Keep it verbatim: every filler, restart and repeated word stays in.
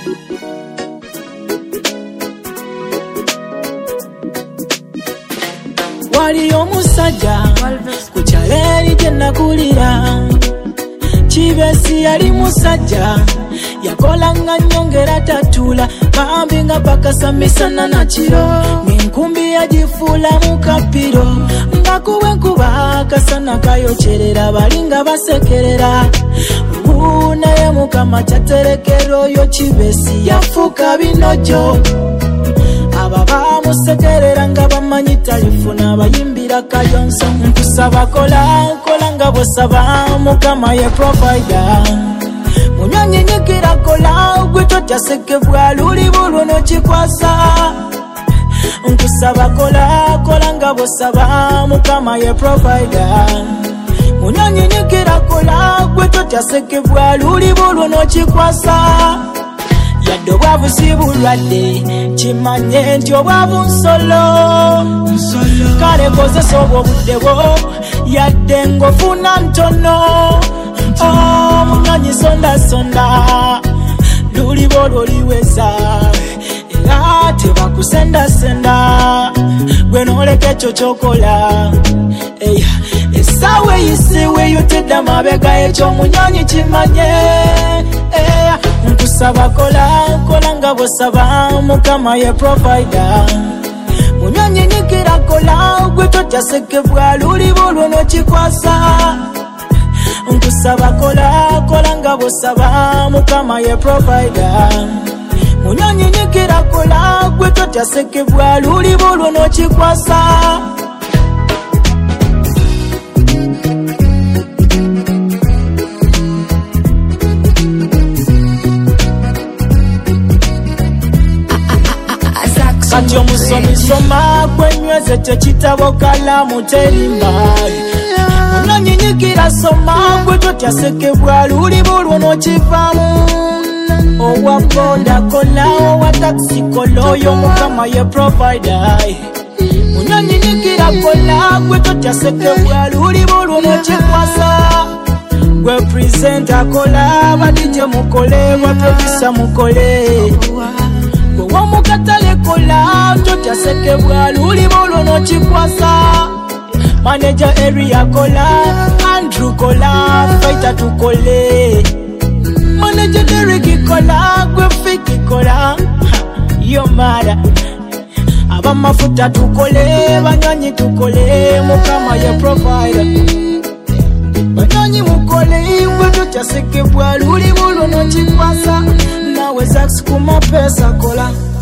Wali omusajja ku kyaleeri gye nakulira Kibesi yali musajja yakolanga nnyo ng'era tatula bambi nga bakasa misana na kiro n'enkumbi yagifuula mu kapiro nga kuba enkuba akasana kayokyerera balinga basekerera ubu naye Mukama kyaterekera oyo Kibesi yafuuka binojo aba bamusekerera nga bamanyi talifuna abayimbira kayonso nkusaba kola kola nga bw'osaba Mukama ye provider munyonyinyikira kola gwe totya sekebwa luli bulwo n'okikwasa nkusaba kola kola nga bw'osaba Mukama ye provider munyonyinyikira kola gwe totya sekebwa luli bulwo n'okikwasa yadde obwavu si bulwadde kimanye nti obwavu nsolo kale kozesa obwo obudde bwo yadde ng'ofuna ntono munyonyi sondasonda luli bolwo liweza era tebakusendasenda gwe n'oleka ekyo ky'okola essaawa eyisiwe yotedde amabega ekyomunyonyi kimanye nkusaba kola kola nga bw'osaba Mukama ye provider munyonyinyikira kola gwe totya sekebwa luli bulwo n'okikwasa nkusaba kola kola nga bw'osaba Mukama ye provider munyonyinyikira kola gwe totya sekebwa luli bulwo n'okikwasa kati omusomi soma gwenyweze tekitabo kalamu terimba munyonyinyikira soma gwe totya sekebwa luli bulwo n'okivaamu owa boda kola owa taxi kola oyo Mukama ye provider munyonyinyikira kola gwe totya sekebwa luli bulwo n'okikwasa gwe presenter kola badije mukole gwe producer mukole wamukatale kola totya sekebwa luli bulwo n'okikwasa manager area kola Andrew kola fighter tukole manager Derek kola gwe fiki kola yo mara abamafuta tukole banyonyi tukole Mukama ye provider banyonyi mukole gwe totya sekebwa luli bulwo n'okikwasa nawe zax kuma pesa kola